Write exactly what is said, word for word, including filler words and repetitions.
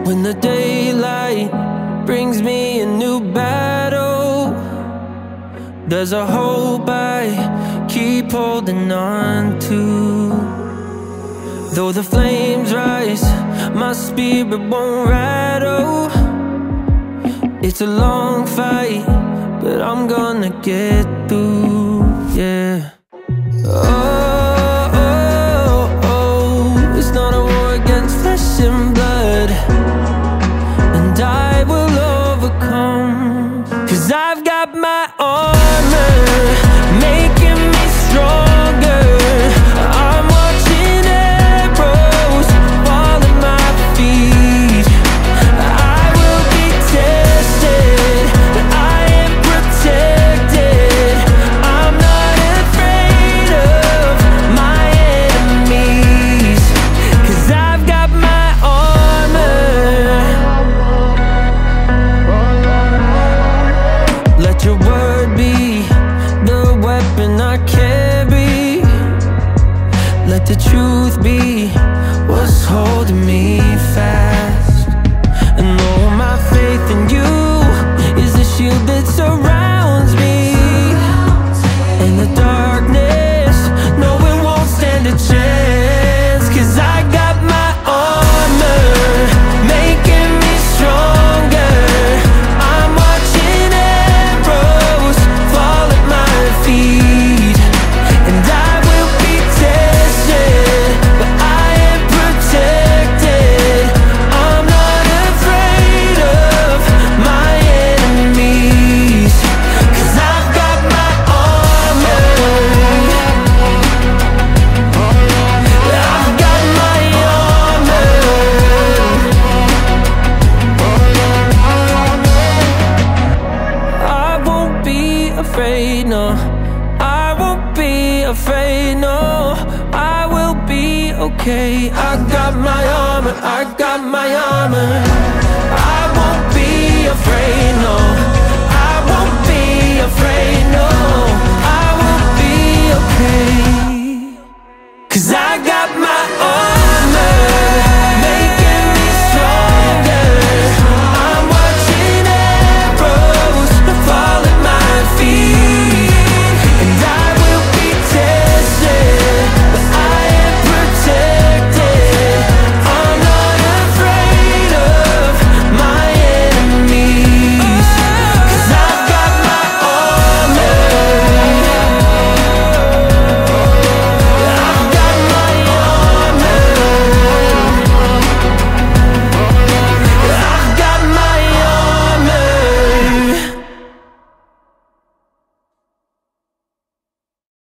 When the daylight brings me a new battle, there's a hope I keep holding on to. Though the flames rise, my spirit won't rattle. It's a long fight, but I'm gonna get through, yeah. Oh, oh, oh, it's not a war against flesh and blood, and I will overcome. Cause I've got my armor, making me stronger. I'm watching arrows fall at my feet. I will be tested, but I am protected. I'm not afraid of my enemies, cause I've got my armor. Let your word be the weapon I carry. Let the truth be what's holding me fast. And all my faith in you is the shield that surrounds me. In the darkness, no, it won't stand a chance. Cause I got my armor, making me stronger. I'm watching arrows fall at my feet, and I will be tested, but I am protected. I'm not afraid of my enemies, cause I've got my armor. I've got my armor. I won't be afraid, no. I won't be afraid, no. I will be okay. I got my armor, I got my armor. I won't be afraid, no. I won't be afraid, no. I will be okay.